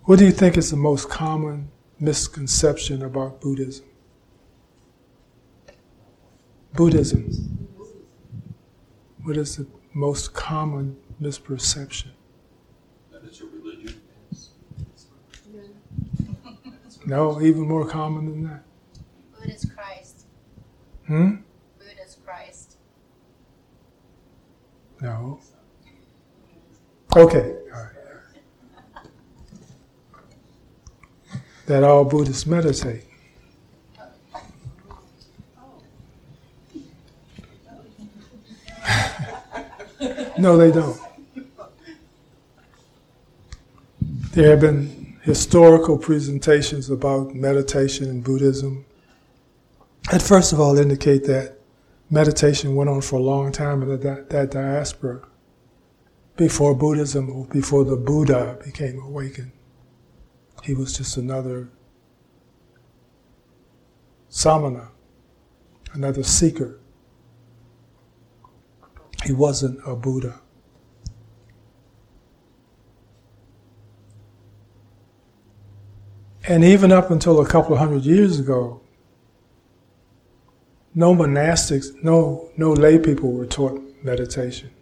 What do you think is the most common misconception about Buddhism? Buddhism. What is the most common misperception? That it's a religion. No, even more common than that. Buddha's Christ. Buddha's Christ. No. Okay. All right. That all Buddhists meditate. No, they don't. There have been historical presentations about meditation in Buddhism that first of all indicate that meditation went on for a long time in that diaspora before Buddhism, or before the Buddha became awakened. He was just another samana, another seeker. He wasn't a Buddha. And even up until a couple of hundred years ago, no monastics, no lay people were taught meditation.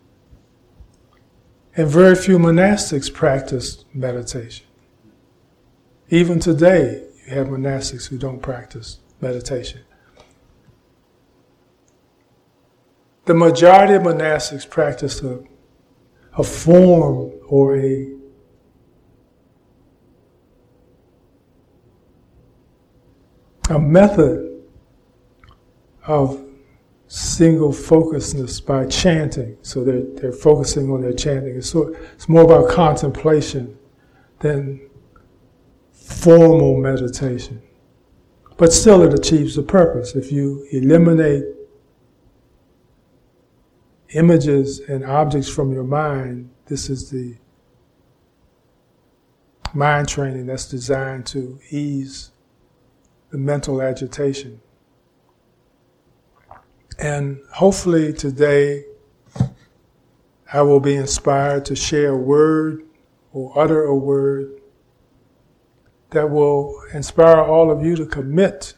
And very few monastics practiced meditation. Even today, you have monastics who don't practice meditation. The majority of monastics practice a form or a method of single focusedness by chanting. So they're focusing on their chanting. It's more about contemplation than formal meditation. But still it achieves the purpose. If you eliminate images and objects from your mind, this is the mind training that's designed to ease the mental agitation. And hopefully today I will be inspired to share a word or utter a word that will inspire all of you to commit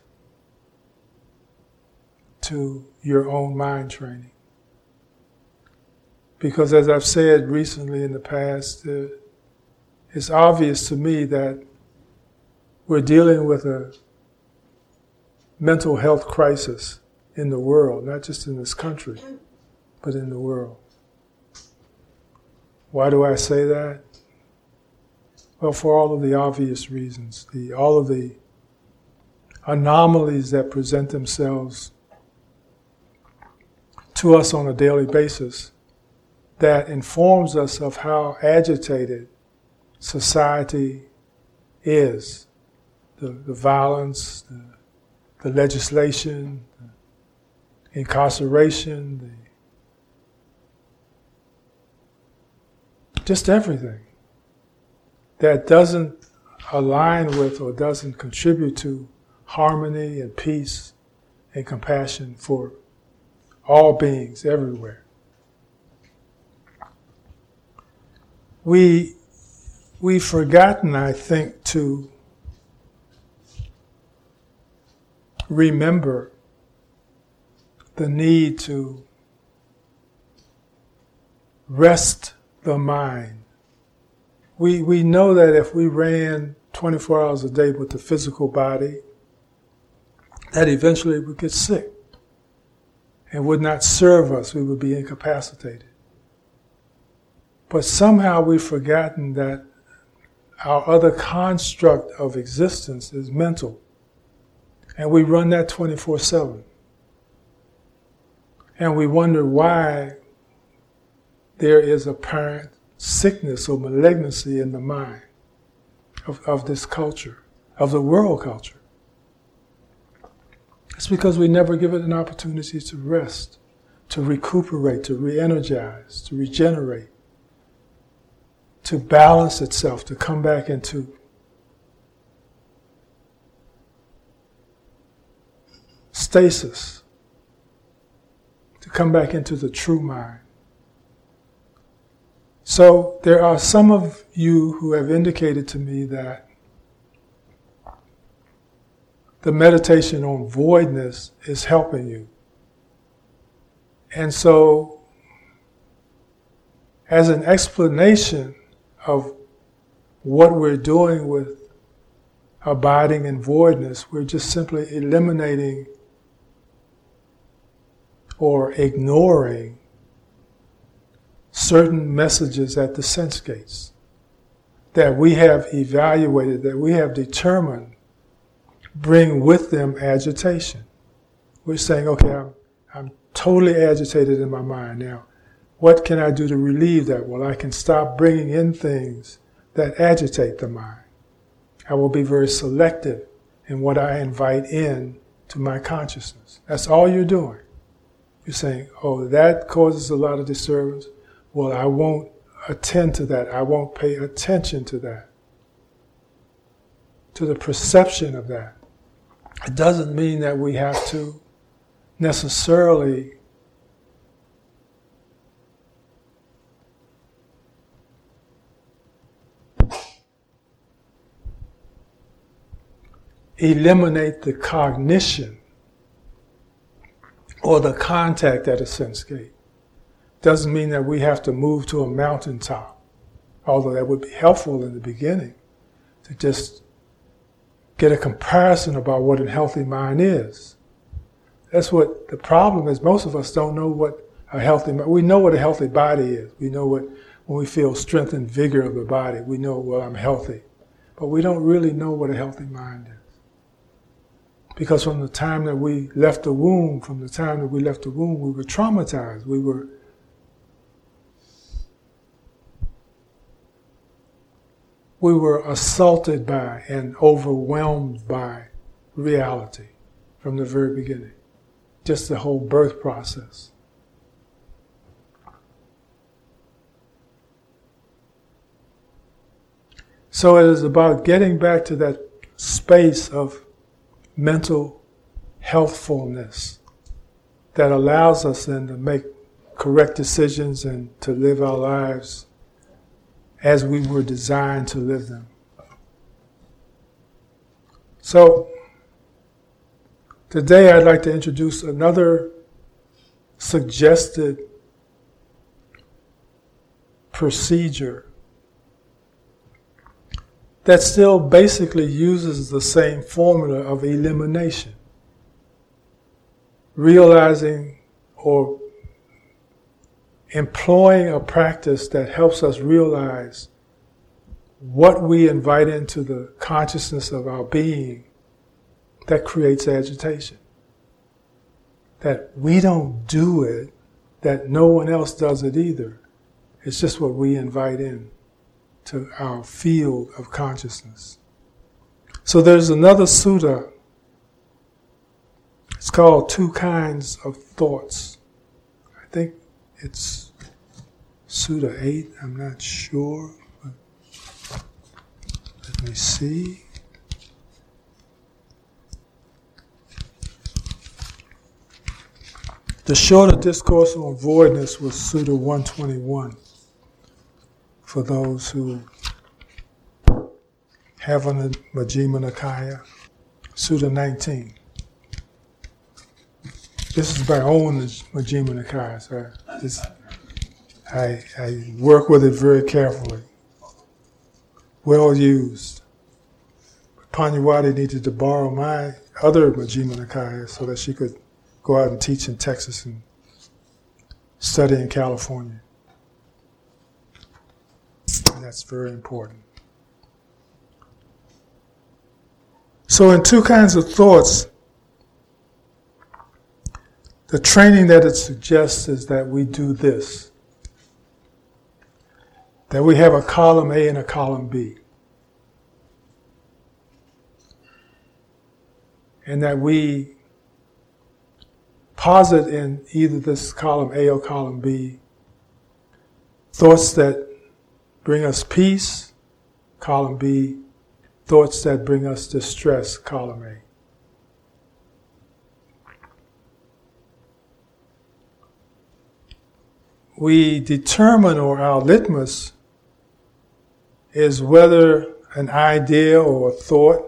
to your own mind training. Because as I've said recently in the past, it's obvious to me that we're dealing with a mental health crisis in the world, not just in this country, but in the world. Why do I say that? Well, for all of the obvious reasons, all of the anomalies that present themselves to us on a daily basis that informs us of how agitated society is. The violence, the legislation, the incarceration, just everything that doesn't align with or doesn't contribute to harmony and peace and compassion for all beings everywhere. We've forgotten, I think, to remember the need to rest the mind. We know that if we ran 24 hours a day with the physical body, that eventually we would get sick and would not serve us. We would be incapacitated. But somehow we've forgotten that our other construct of existence is mental. And we run that 24/7. And we wonder why there is apparent sickness or malignancy in the mind of this culture, of the world culture. It's because we never give it an opportunity to rest, to recuperate, to re-energize, to regenerate, to balance itself, to come back into stasis, to come back into the true mind. So there are some of you who have indicated to me that the meditation on voidness is helping you. And so, as an explanation of what we're doing with abiding in voidness, we're just simply eliminating or ignoring certain messages at the sense gates that we have evaluated, that we have determined bring with them agitation. We're saying, okay, I'm totally agitated in my mind now. What can I do to relieve that? Well, I can stop bringing in things that agitate the mind. I will be very selective in what I invite in to my consciousness. That's all you're doing. You're saying, oh, that causes a lot of disturbance. Well, I won't attend to that. I won't pay attention to that, to the perception of that. It doesn't mean that we have to necessarily eliminate the cognition or the contact at a sense gate. Doesn't mean that we have to move to a mountaintop, although that would be helpful in the beginning, to just get a comparison about what a healthy mind is. That's what the problem is. Most of us don't know what a healthy mind. We know what a healthy body is. We know what, when we feel strength and vigor of the body, we know, well, I'm healthy. But we don't really know what a healthy mind is. Because from the time that we left the womb, we were traumatized. We were assaulted by and overwhelmed by reality from the very beginning. Just the whole birth process. So it is about getting back to that space of mental healthfulness that allows us then to make correct decisions and to live our lives as we were designed to live them. So, today I'd like to introduce another suggested procedure that still basically uses the same formula of elimination. Realizing or employing a practice that helps us realize what we invite into the consciousness of our being that creates agitation. That we don't do it, that no one else does it either. It's just what we invite in to our field of consciousness. So there's another sutta. It's called Two Kinds of Thoughts. I think it's Sutta 8, I'm not sure. But let me see. The shorter discourse on voidness was Sutta 121. For those who have on the Majjhima Nikaya, Sutta 19. This is my own Majjhima Nikaya, so I work with it very carefully. Well used. Panyawati needed to borrow my other Majjhima Nikaya so that she could go out and teach in Texas and study in California. And that's very important. So in Two Kinds of Thoughts, the training that it suggests is that we do this. That we have a column A and a column B. And that we posit in either this column A or column B thoughts that bring us peace, column B, thoughts that bring us distress, column A. we determine, or our litmus is whether an idea or a thought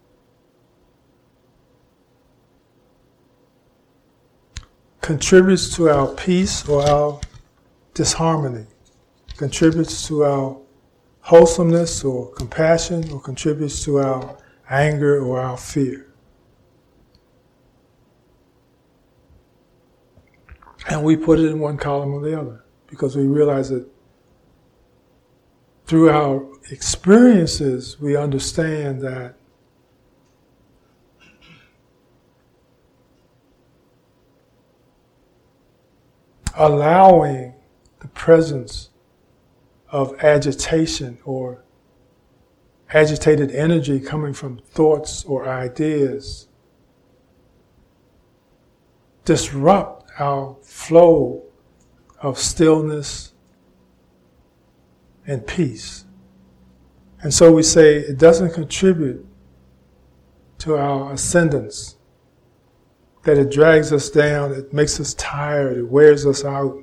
contributes to our peace or our disharmony, contributes to our wholesomeness or compassion, or contributes to our anger or our fear. And we put it in one column or the other because we realize that through our experiences we understand that allowing the presence of agitation or agitated energy coming from thoughts or ideas disrupt our flow of stillness and peace. And so we say it doesn't contribute to our ascendance, that it drags us down, it makes us tired, it wears us out.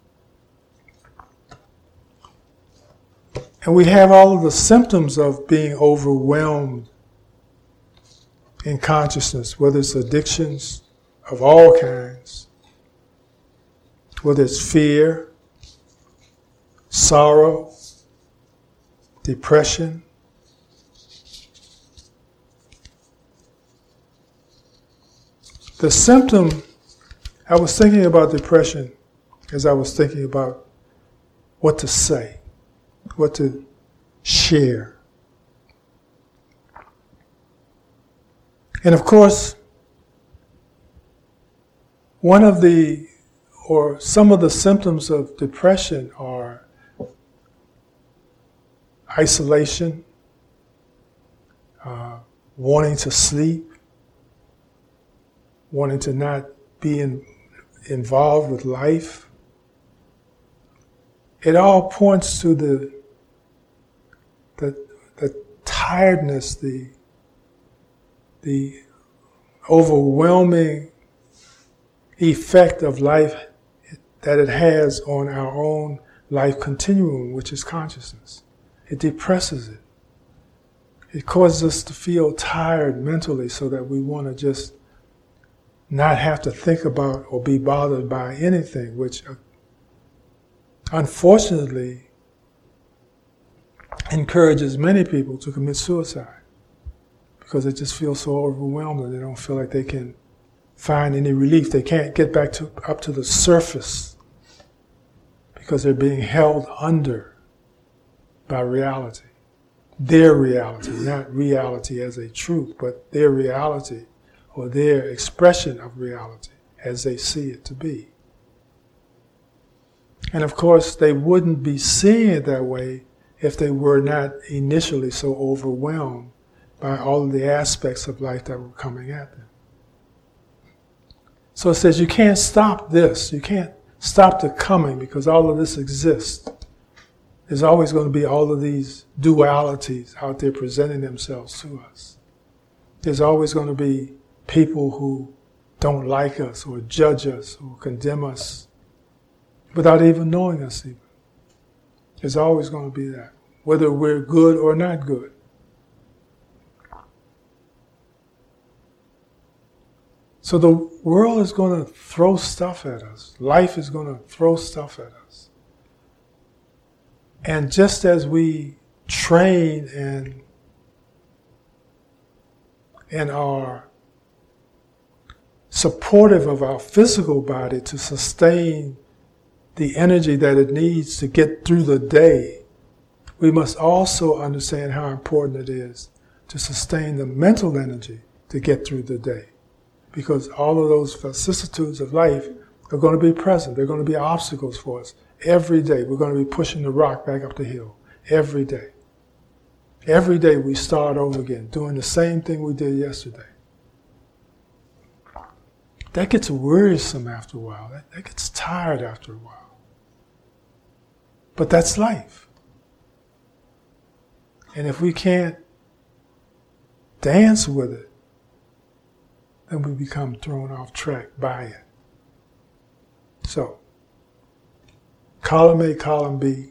And we have all of the symptoms of being overwhelmed in consciousness, whether it's addictions of all kinds, whether it's fear, sorrow, depression. The symptom, I was thinking about depression as I was thinking about what to say, what to share. And of course, one of the, or some of the symptoms of depression are isolation, wanting to sleep, wanting to not be involved with life. It all points to the tiredness, the overwhelming effect of life that it has on our own life continuum, which is consciousness. It depresses it. It causes us to feel tired mentally so that we want to just not have to think about or be bothered by anything, which unfortunately encourages many people to commit suicide because they just feel so overwhelmed and they don't feel like they can find any relief. They can't get back up to the surface because they're being held under by reality. Their reality, not reality as a truth, but their reality or their expression of reality as they see it to be. And of course, they wouldn't be seeing it that way if they were not initially so overwhelmed by all of the aspects of life that were coming at them. So it says you can't stop this. You can't stop the coming because all of this exists. There's always going to be all of these dualities out there presenting themselves to us. There's always going to be people who don't like us or judge us or condemn us without even knowing us even. There's always going to be that, whether we're good or not good. So the world is going to throw stuff at us. Life is going to throw stuff at us. And just as we train and are supportive of our physical body to sustain the energy that it needs to get through the day, we must also understand how important it is to sustain the mental energy to get through the day. Because all of those vicissitudes of life are going to be present. They're going to be obstacles for us. Every day we're going to be pushing the rock back up the hill. Every day. Every day we start over again, doing the same thing we did yesterday. That gets wearisome after a while. That gets tired after a while. But that's life. And if we can't dance with it, then we become thrown off track by it. So, column A, column B.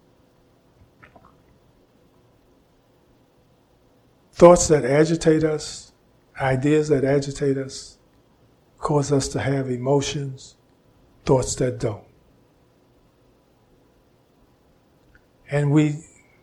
Thoughts that agitate us, ideas that agitate us, cause us to have emotions, thoughts that don't. And we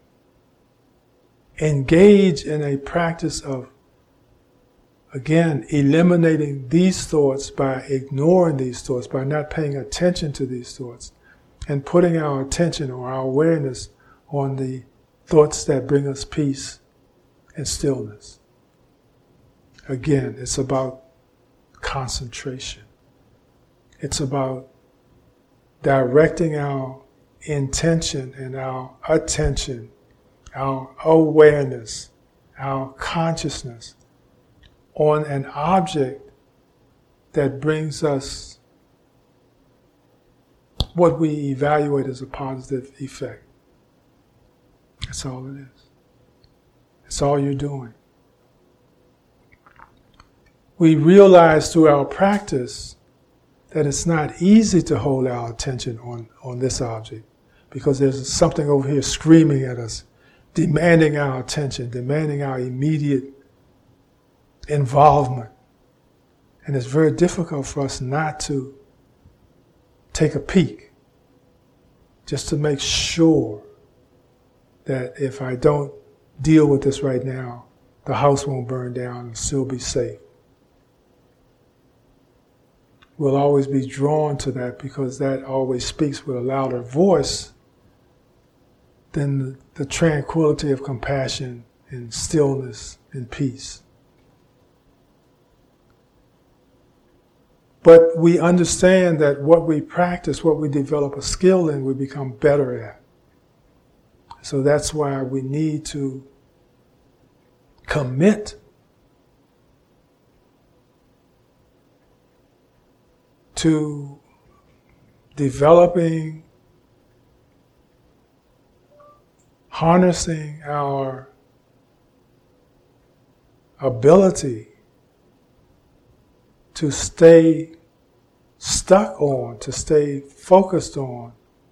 engage in a practice of, again, eliminating these thoughts by ignoring these thoughts, by not paying attention to these thoughts, and putting our attention or our awareness on the thoughts that bring us peace and stillness. Again, it's about concentration. It's about directing our intention and our attention, our awareness, our consciousness on an object that brings us what we evaluate as a positive effect. That's all it is. That's all you're doing. We realize through our practice that it's not easy to hold our attention on this object, because there's something over here screaming at us, demanding our attention, demanding our immediate involvement. And it's very difficult for us not to take a peek, just to make sure that if I don't deal with this right now, the house won't burn down and still be safe. We'll always be drawn to that because that always speaks with a louder voice than the tranquility of compassion and stillness and peace. But we understand that what we practice, what we develop a skill in, we become better at. So that's why we need to commit to developing, harnessing our ability to stay stuck on, to stay focused on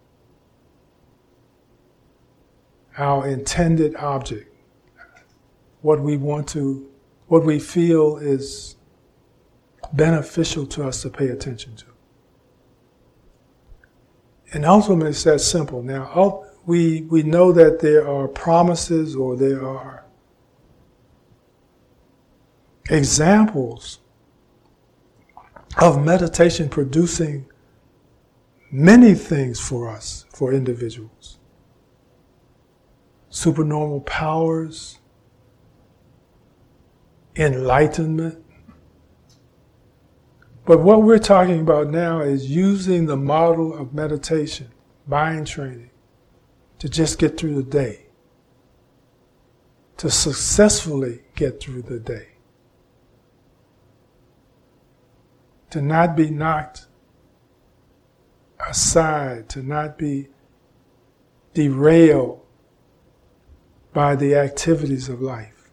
our intended object, what we feel is beneficial to us to pay attention to. And ultimately it's that simple. Now, we know that there are promises or there are examples of meditation producing many things for us, for individuals. Supernormal powers, enlightenment. But what we're talking about now is using the model of meditation, mind training, to just get through the day, to successfully get through the day, to not be knocked aside, to not be derailed by the activities of life.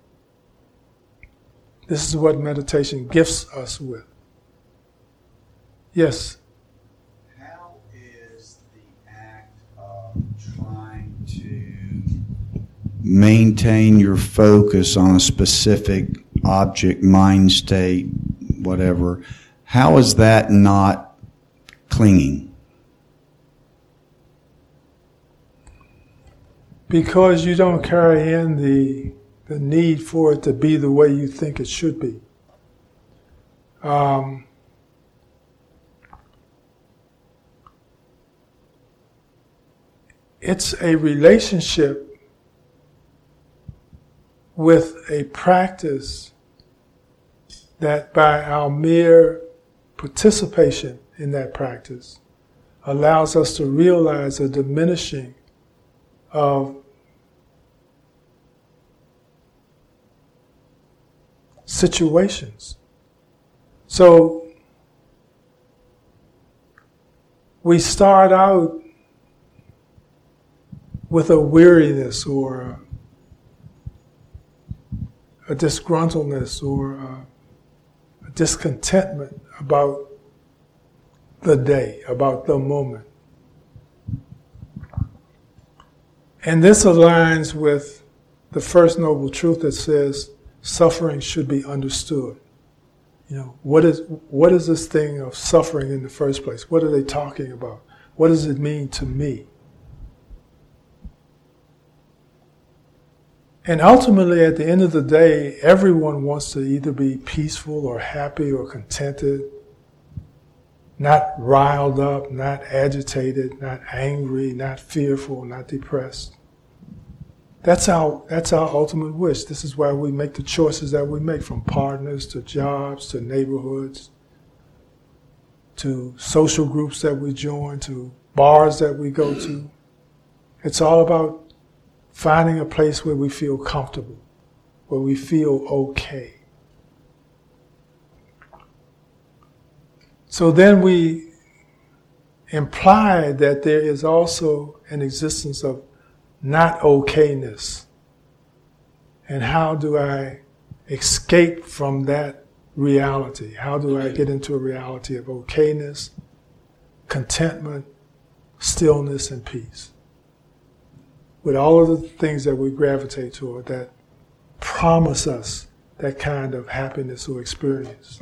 This is what meditation gifts us with. Yes? How is the act of trying to maintain your focus on a specific object, mind state, whatever, how is that not clinging? Because you don't carry in the need for it to be the way you think it should be. It's a relationship with a practice that by our mere participation in that practice allows us to realize a diminishing of situations. So we start out with a weariness or a disgruntledness or a discontentment about the day, about the moment. And this aligns with the first noble truth that says suffering should be understood. You know, what is this thing of suffering in the first place? What are they talking about? What does it mean to me? And ultimately, at the end of the day, everyone wants to either be peaceful or happy or contented, not riled up, not agitated, not angry, not fearful, not depressed. That's our ultimate wish. This is why we make the choices that we make, from partners to jobs to neighborhoods to social groups that we join to bars that we go to. It's all about finding a place where we feel comfortable, where we feel okay. So then we imply that there is also an existence of not okayness. And how do I escape from that reality? How do I get into a reality of okayness, contentment, stillness, and peace? With all of the things that we gravitate toward that promise us that kind of happiness or experience.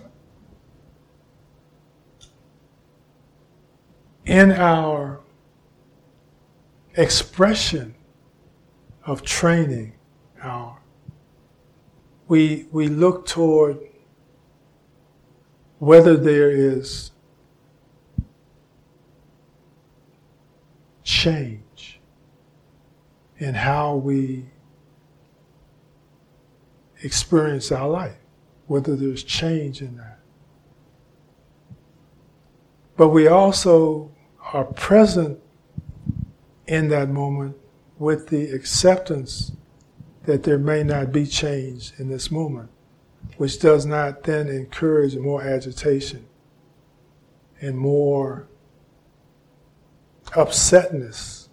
In our expression of training, we look toward whether there is change in how we experience our life, whether there's change in that. But we also are present in that moment with the acceptance that there may not be change in this moment, which does not then encourage more agitation and more upsetness.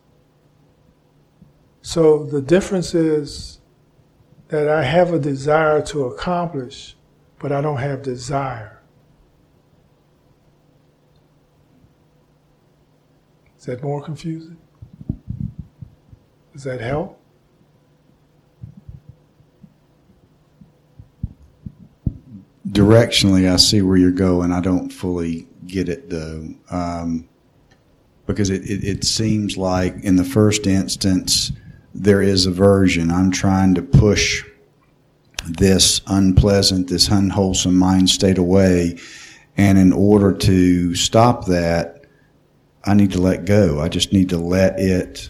So the difference is that I have a desire to accomplish, but I don't have desire. Is that more confusing? Does that help? Directionally, I see where you're going. I don't fully get it, though, because it seems like in the first instance, there is aversion. I'm trying to push this unpleasant, this unwholesome mind state away, and in order to stop that, I need to let go. I just need to let it,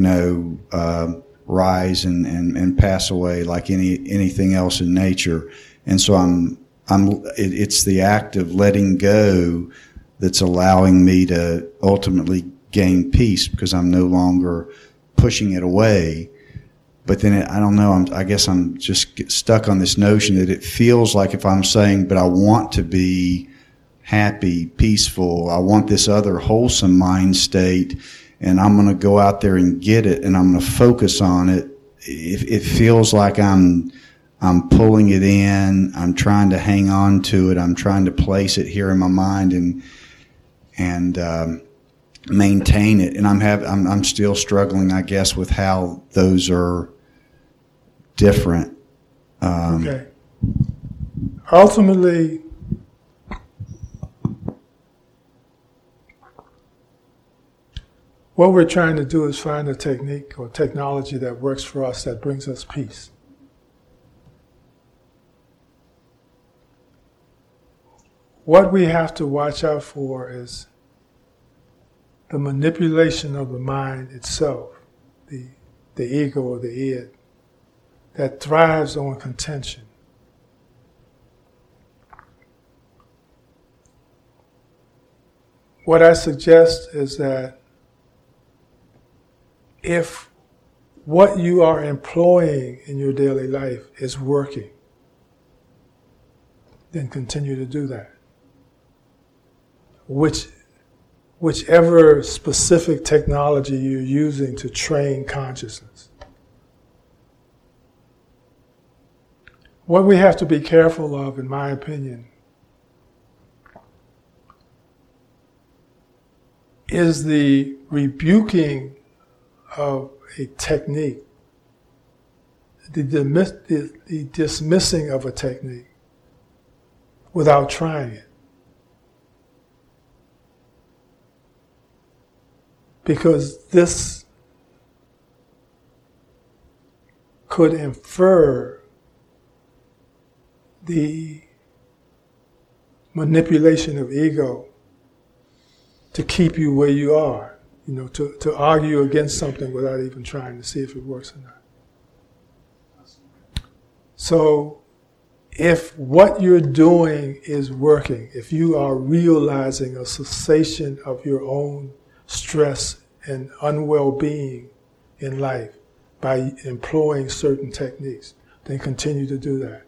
rise and pass away like anything else in nature. And so it's the act of letting go that's allowing me to ultimately gain peace, because I'm no longer pushing it away. But then I don't know, I guess I'm just stuck on this notion that it feels like if I'm saying, but I want to be happy, peaceful, I want this other wholesome mind state, and I'm going to go out there and get it, and I'm going to focus on it. It feels like I'm pulling it in, I'm trying to hang on to it, I'm trying to place it here in my mind and maintain it. And I'm still struggling, I guess, with how those are different. Okay. Ultimately, what we're trying to do is find a technique or technology that works for us, that brings us peace. What we have to watch out for is the manipulation of the mind itself, the ego or the id, that thrives on contention. What I suggest is that if what you are employing in your daily life is working, then continue to do that. Whichever specific technology you're using to train consciousness. What we have to be careful of, in my opinion, is the rebuking of a technique, the dismissing of a technique without trying it. Because this could infer the manipulation of ego to keep you where you are, to argue against something without even trying to see if it works or not. So, if what you're doing is working, if you are realizing a cessation of your own stress and unwell-being in life by employing certain techniques, then continue to do that.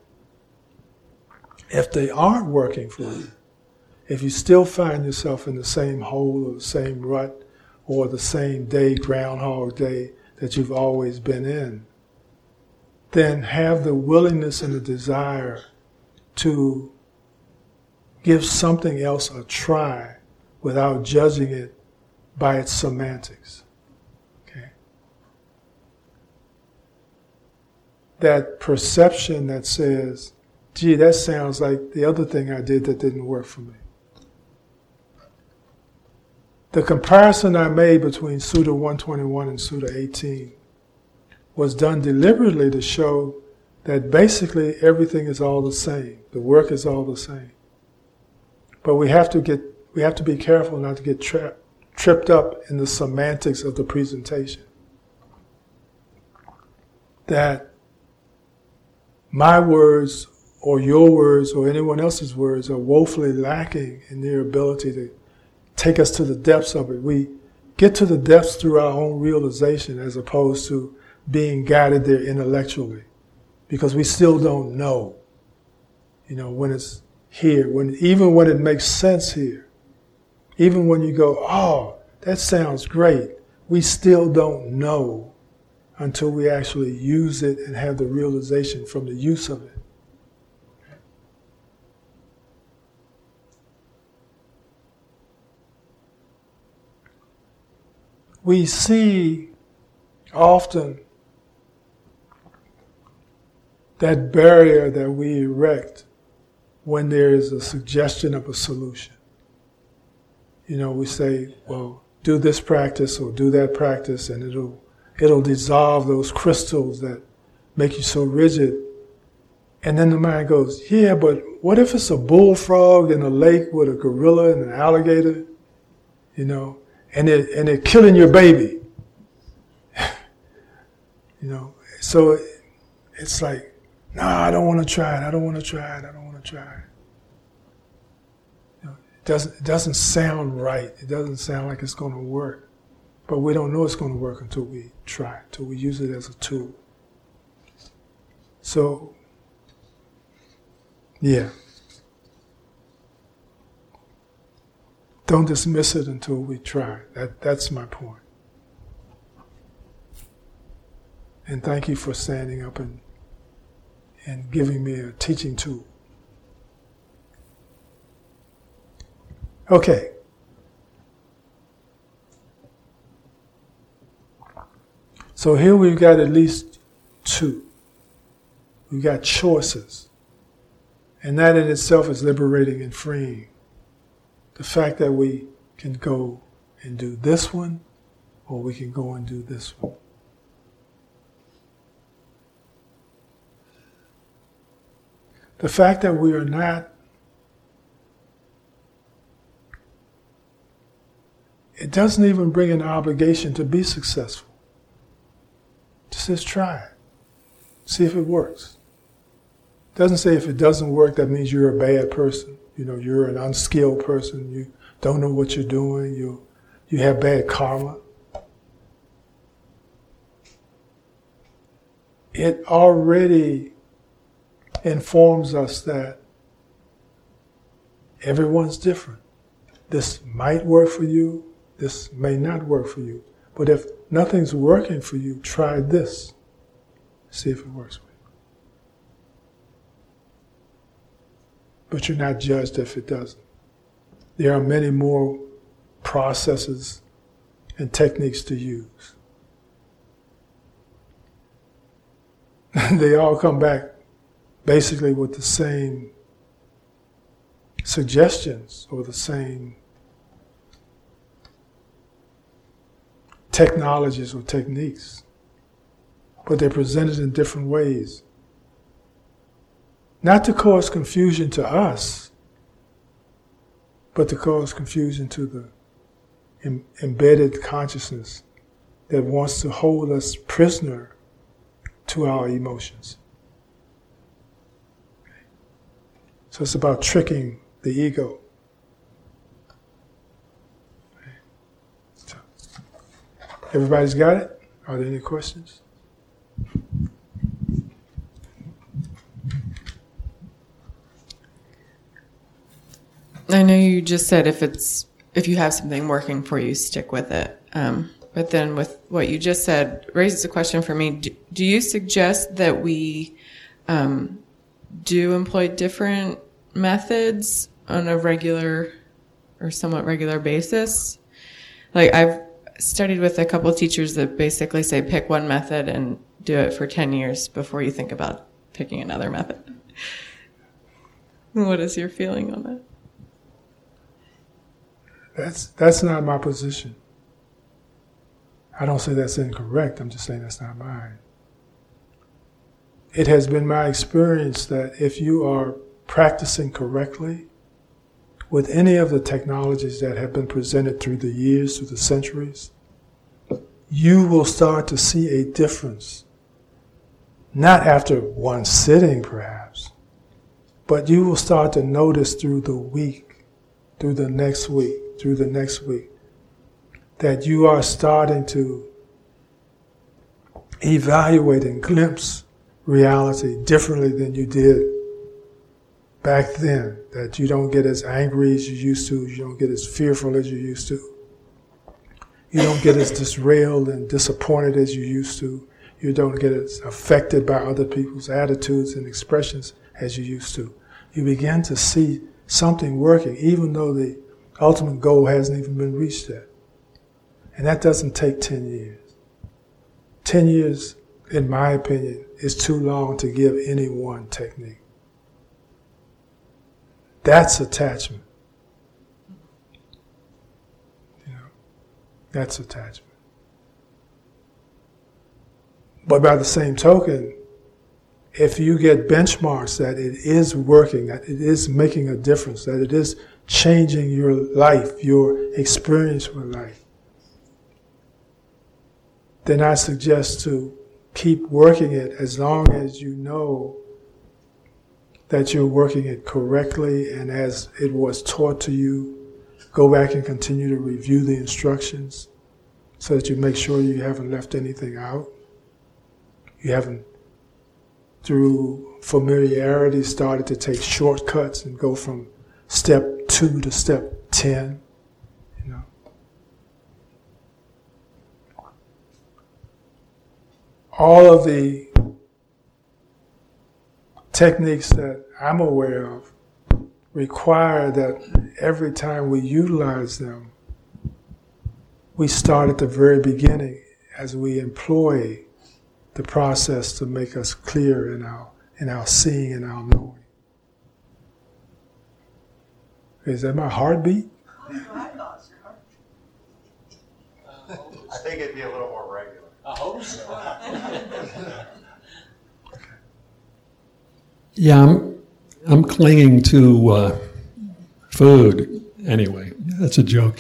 If they aren't working for you, if you still find yourself in the same hole or the same rut or the same day, Groundhog Day, that you've always been in, then have the willingness and the desire to give something else a try without judging it by its semantics. Okay? That perception that says, gee, that sounds like the other thing I did that didn't work for me. The comparison I made between Sutta 121 and Sutta 18 was done deliberately to show that basically everything is all the same. The work is all the same. But we have to be careful not to get tripped up in the semantics of the presentation. That my words or your words or anyone else's words are woefully lacking in their ability to take us to the depths of it. We get to the depths through our own realization as opposed to being guided there intellectually, because we still don't know, when it's here, even when it makes sense here, even when you go, oh, that sounds great, we still don't know until we actually use it and have the realization from the use of it. We see often that barrier that we erect when there is a suggestion of a solution. We say, well, do this practice or do that practice and it'll dissolve those crystals that make you so rigid. And then the mind goes, yeah, but what if it's a bullfrog in a lake with a gorilla and an alligator, and they're killing your baby? So it's like, no, I don't want to try it. I don't want to try it. I don't want to try it. It doesn't sound right. It doesn't sound like it's going to work. But we don't know it's going to work until we try, until we use it as a tool. So, yeah. Don't dismiss it until we try. That's my point. And thank you for standing up and giving me a teaching tool. Okay. So here we've got at least two. We've got choices. And that in itself is liberating and freeing. The fact that we can go and do this one, or we can go and do this one. The fact that we are not, it doesn't even bring an obligation to be successful. Just try it. See if it works. It doesn't say if it doesn't work, that means you're a bad person. You're an unskilled person. You don't know what you're doing. You have bad karma. It already informs us that everyone's different. This might work for you. This may not work for you. But if nothing's working for you, try this. See if it works for you. But you're not judged if it doesn't. There are many more processes and techniques to use. they all come back basically with the same suggestions or the same technologies or techniques, but they're presented in different ways. Not to cause confusion to us, but to cause confusion to the embedded consciousness that wants to hold us prisoner to our emotions. So it's about tricking the ego. So, everybody's got it? Are there any questions? I know you just said if you have something working for you, stick with it. But then with what you just said raises a question for me. Do you suggest that we do employ different methods on a regular or somewhat regular basis? Like, I've studied with a couple of teachers that basically say pick one method and do it for 10 years before you think about picking another method. What is your feeling on that? That's not my position. I don't say that's incorrect, I'm just saying that's not mine. It has been my experience that if you are practicing correctly with any of the technologies that have been presented through the years, through the centuries, you will start to see a difference. Not after one sitting, perhaps, but you will start to notice through the week, through the next week, through the next week, that you are starting to evaluate and glimpse reality differently than you did back then, that you don't get as angry as you used to, you don't get as fearful as you used to, you don't get as disrailed and disappointed as you used to, you don't get as affected by other people's attitudes and expressions as you used to. You begin to see something working, even though the ultimate goal hasn't even been reached yet. And that doesn't take 10 years. 10 years, in my opinion, is too long to give any one technique. That's attachment. You know, that's attachment. But by the same token, if you get benchmarks that it is working, that it is making a difference, that it is changing your life, your experience with life, then I suggest to keep working it as long as you know that you're working it correctly and as it was taught to you. Go back and continue to review the instructions so that you make sure you haven't left anything out. You haven't, through familiarity, started to take shortcuts and go from step 2 to step 10, you know. All of the techniques that I'm aware of require that every time we utilize them, we start at the very beginning as we employ the process to make us clear in our seeing and our knowing. Is that my heartbeat? I think it'd be a little more regular. I hope so. Yeah, I'm clinging to food. Anyway, that's a joke.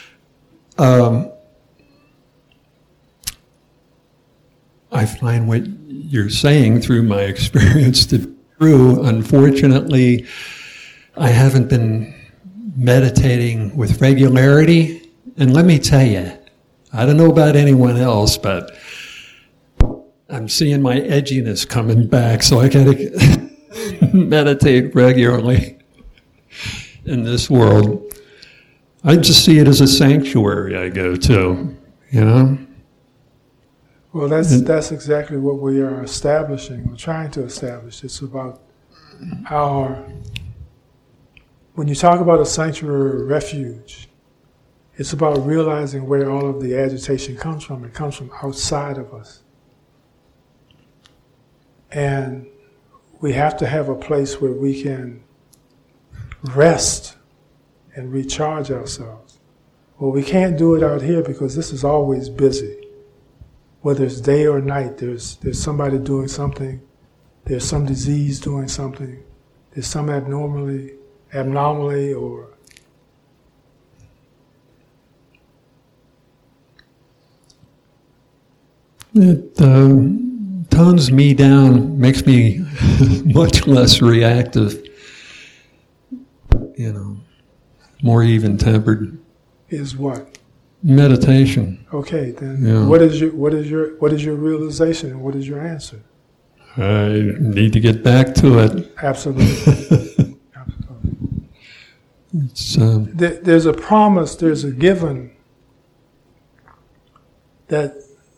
I find what you're saying through my experience to be true. Unfortunately, I haven't been meditating with regularity. And let me tell you, I don't know about anyone else, but I'm seeing my edginess coming back, so I gotta meditate regularly in this world. I just see it as a sanctuary I go to, you know? Well, that's exactly what we are establishing, or trying to establish. It's about when you talk about a sanctuary or refuge, it's about realizing where all of the agitation comes from. It comes from outside of us. And we have to have a place where we can rest and recharge ourselves. Well, we can't do it out here because this is always busy. Whether it's day or night, there's somebody doing something, there's some disease doing something, there's some abnormally or it tones me down, makes me much less reactive, more even-tempered. Is what? Meditation. Okay, then Yeah. what is your realization and what is your answer? I need to get back to it. Absolutely. Absolutely. It's, There's a promise, there's a given that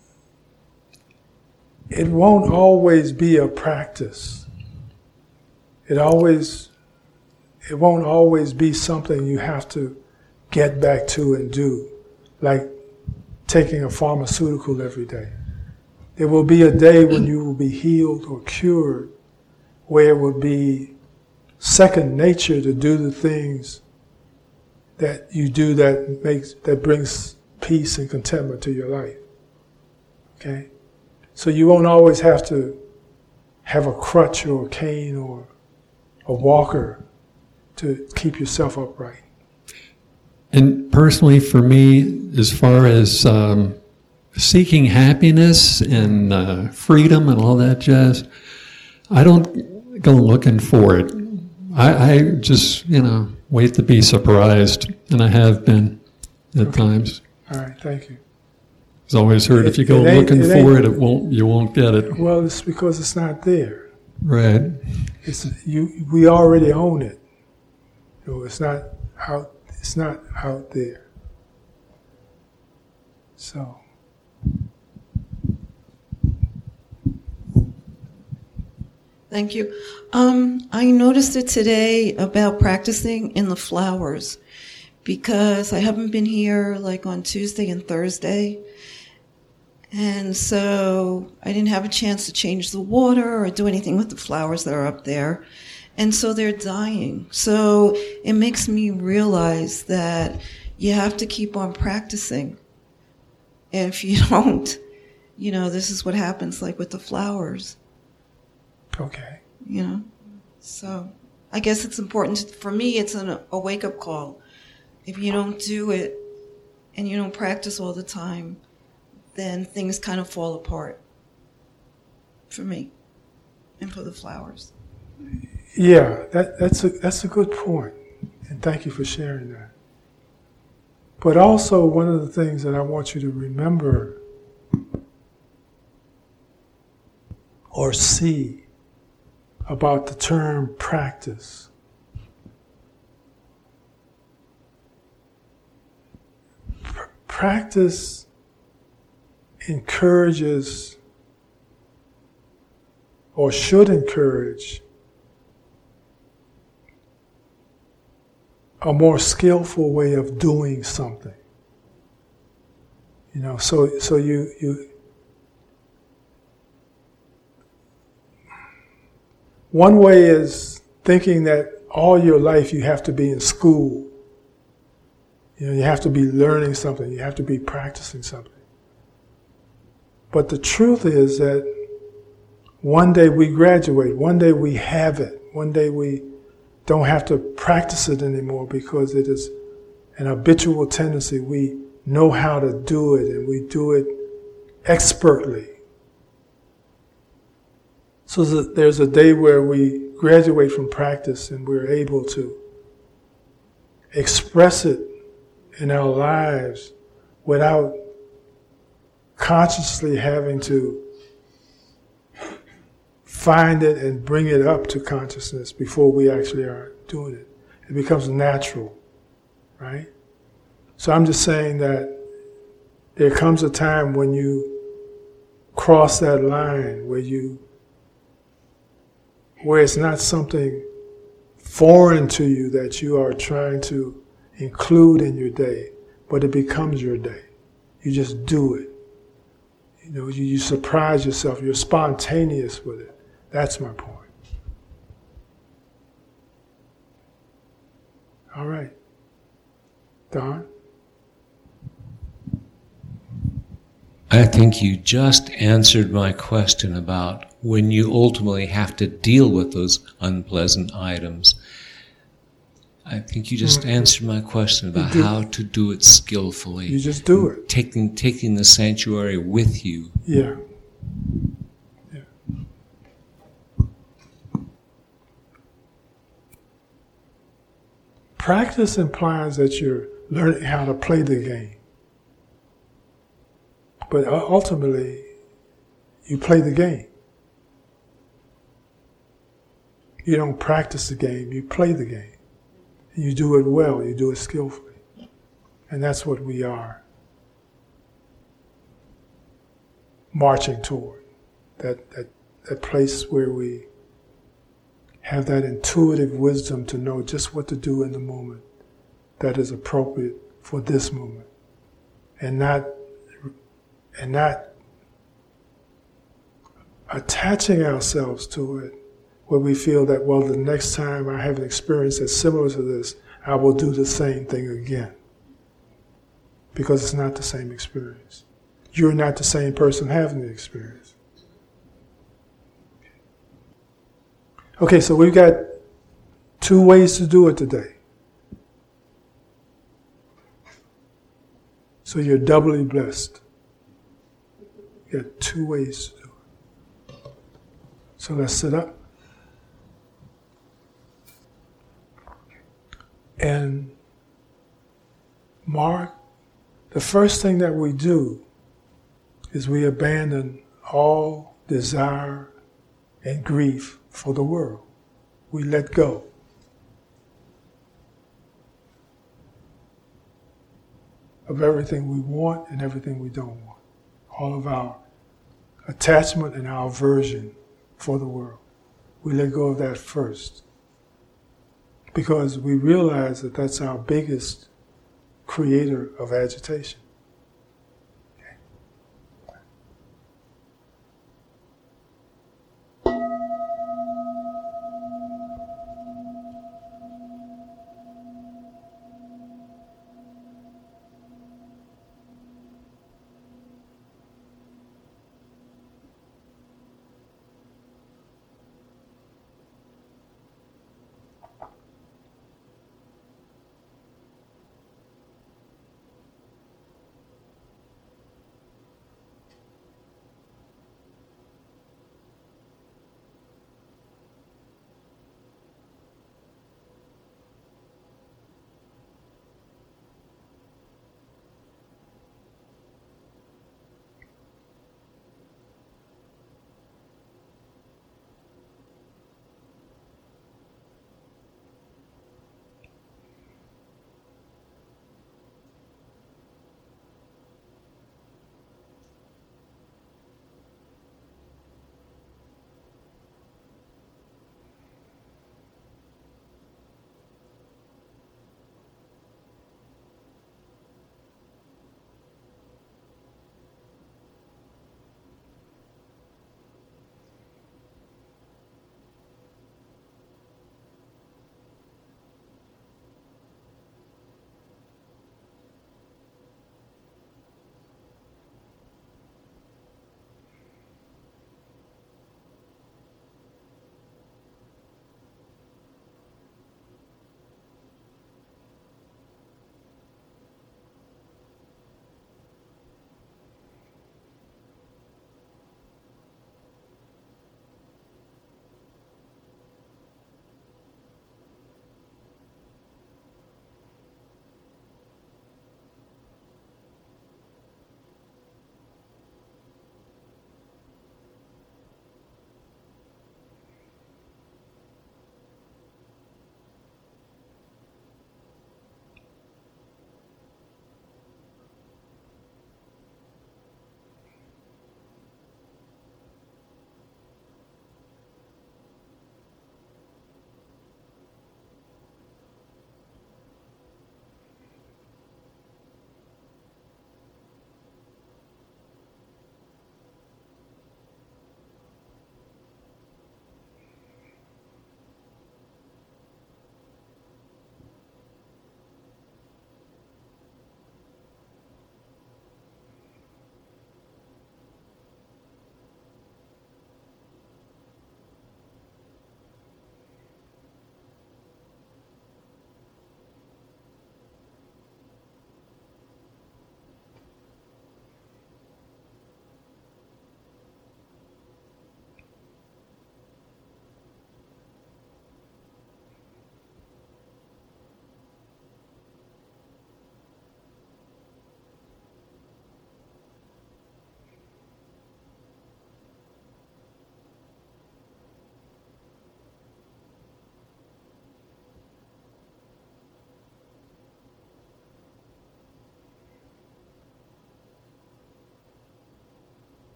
it won't always be a practice. It won't always be something you have to get back to and do, like taking a pharmaceutical every day. There will be a day when you will be healed or cured, where it will be second nature to do the things that you do that brings peace and contentment to your life. Okay? So you won't always have to have a crutch or a cane or a walker to keep yourself upright. and personally for me, as far as seeking happiness and freedom and all that jazz, I don't go looking for it. I just, wait to be surprised, and I have been at times. All right, thank you. It's always heard if you go looking for it, you won't get it. Well, it's because it's not there. Right. We already own it. It's not out. It's not out there. So. Thank you. I noticed it today about practicing in the flowers, because I haven't been here like on Tuesday and Thursday. And so I didn't have a chance to change the water or do anything with the flowers that are up there. And so they're dying. So it makes me realize that you have to keep on practicing. And if you don't, this is what happens like with the flowers. Okay. So I guess it's important for me. It's a wake-up call. If you don't do it and you don't practice all the time, then things kind of fall apart for me and for the flowers. Yeah, that's a good point, and thank you for sharing that. But also, one of the things that I want you to remember or see about the term practice. Practice encourages or should encourage a more skillful way of doing something. So you one way is thinking that all your life you have to be in school. You have to be learning something. You have to be practicing something. But the truth is that one day we graduate. One day we have it. One day we don't have to practice it anymore because it is an habitual tendency. We know how to do it, and we do it expertly. So there's a day where we graduate from practice and we're able to express it in our lives without consciously having to find it and bring it up to consciousness before we actually are doing it. It becomes natural, right? So I'm just saying that there comes a time when you cross that line where it's not something foreign to you that you are trying to include in your day, but it becomes your day. You just do it. You surprise yourself. You're spontaneous with it. That's my point. All right. Don? I think you just answered my question about when you ultimately have to deal with those unpleasant items. I think you just answered my question about how to do it skillfully. You just do it. Taking the sanctuary with you. Yeah. Practice implies that you're learning how to play the game. But ultimately, you play the game. You don't practice the game, you play the game. And you do it well, you do it skillfully. And that's what we are marching toward. That place where we have that intuitive wisdom to know just what to do in the moment that is appropriate for this moment. And not attaching ourselves to it where we feel that, well, the next time I have an experience that's similar to this, I will do the same thing again. Because it's not the same experience. You're not the same person having the experience. Okay, so we've got 2 ways to do it today. So you're doubly blessed. You got 2 ways to do it. So let's sit up. And Mark, the first thing that we do is we abandon all desire and grief for the world. We let go. Of everything we want and everything we don't want. All of our attachment and our aversion for the world. We let go of that first. Because we realize that that's our biggest creator of agitation.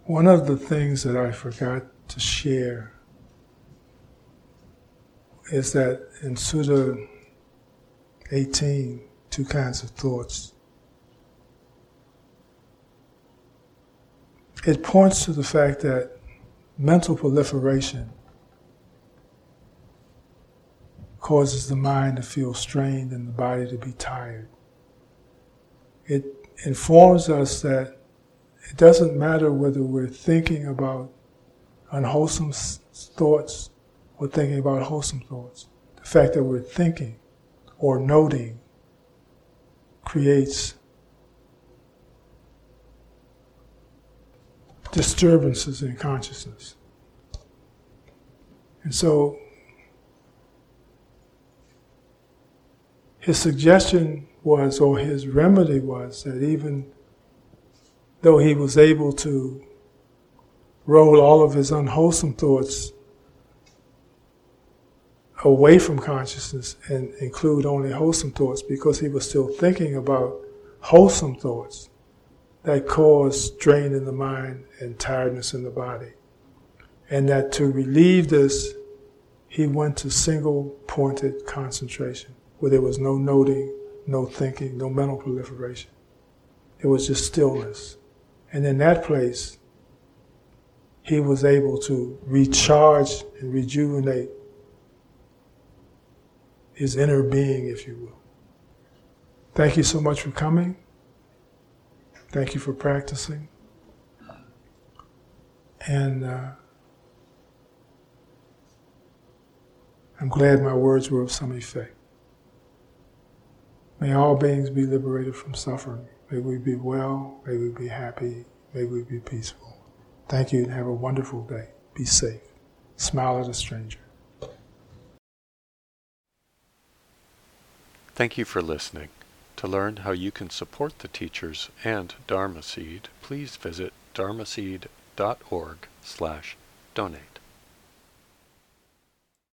One of the things that I forgot to share is that in Sutta 18, 2 kinds of thoughts, it points to the fact that mental proliferation causes the mind to feel strained and the body to be tired. It informs us that it doesn't matter whether we're thinking about unwholesome thoughts or thinking about wholesome thoughts. The fact that we're thinking or noting creates disturbances in consciousness. And so his suggestion was, or his remedy was, that even though he was able to roll all of his unwholesome thoughts away from consciousness and include only wholesome thoughts, because he was still thinking about wholesome thoughts that cause strain in the mind and tiredness in the body. And that to relieve this, he went to single-pointed concentration, where there was no noting, no thinking, no mental proliferation. It was just stillness. And in that place, he was able to recharge and rejuvenate his inner being, if you will. Thank you so much for coming. Thank you for practicing. And I'm glad my words were of some effect. May all beings be liberated from suffering. May we be well. May we be happy. May we be peaceful. Thank you and have a wonderful day. Be safe. Smile at a stranger. Thank you for listening. To learn how you can support the teachers and Dharma Seed, please visit dharmaseed.org/donate.